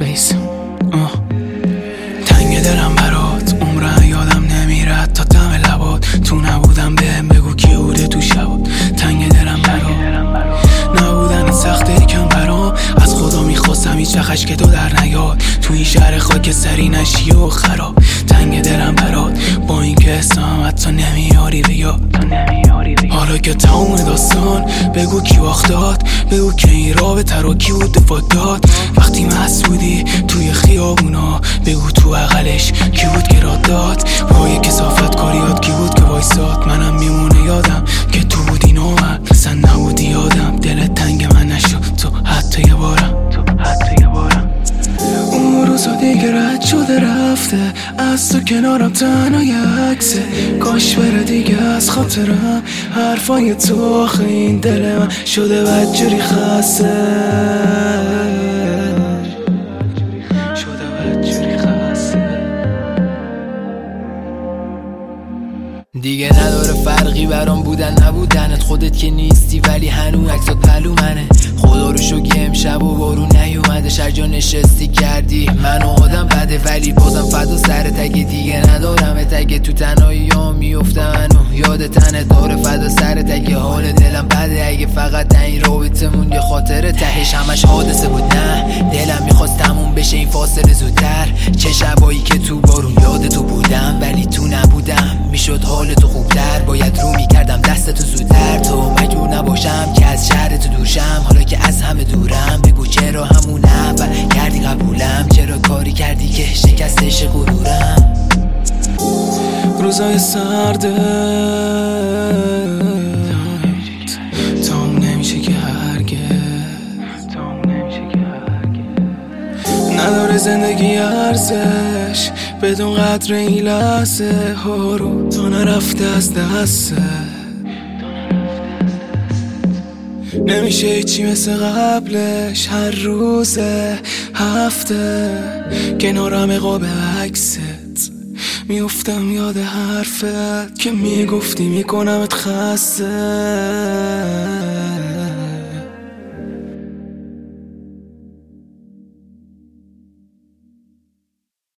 اسپیس. تنگ دلم برات، عمرن یادم نمیرد تا دم لبات. تو نبودم بهم بگو کی بوده تو شبات. تنگ دلم برات، نبودن سخته کم برام. از خدا میخواستم هیچ وقت که تو در نیاد تو این شهر خاک سری نشی و خراب. تنگ دلم برات، با این که اسمم حتی نمیاری بیا. حالا که تموم داستان بگو کی وقت داد، بگو که این رابطه رو کی بود دفاع داد. وقتی مست بودی توی خیابونا بگو تو بغلش کی بود که راد داد. پای کثافت کاریات کی بود که وایساد. منم میمونه یادم که تو بودی نومد، اصلا نبودی یادم. دلت تنگ من نشد تو حتی یه بارم. اون روزا دیگه رد شده رفته، از تو کنارم تنها یه عکسه. کاش بره دیگه از خاطرم حرفای تو. آخه این دل من شده بدجوری خسته. دیگه نداره فرقی برام بودن نبودنت. خودت که نیستی ولی هنوز عکسات پلو منه. خدا رو شکر امشب و بارون نیومده. شرجا نشستی کردی منو آدم بده ولی بازم فدا سرت. اگه دیگه ندارمت، اگه تو تنهایی ها میفته منو یاد تنت داره. فدا سرت اگه حال دلم بده. اگه فقط این رابطمون یه خاطره تهش همش حادثه بود. نه دلم میخواست تموم بشه این فاصله زودتر. چه شبایی که تو بارون یاد تو بودم ولی تو نبودم. میشد حال تو خوبتر، باید رو میکردم دست تو زودتر. تو مجبور نباشم که از شهر تو دور شم. حالا که از همه دورم بگو چرا همون اول کردی قبولم. چرا کاری کردی که شکستش غرورم. روزای سرده تام نمیشه که هرگز. نداره زندگی ارزش بدون قدر این لحظه ها رو. تا نرفته از دسته نمیشه هیچی مثل قبلش. هر روز هفته کنارم قاب عکست میفتم یاد حرفت که میگفتی میکنمت خسته.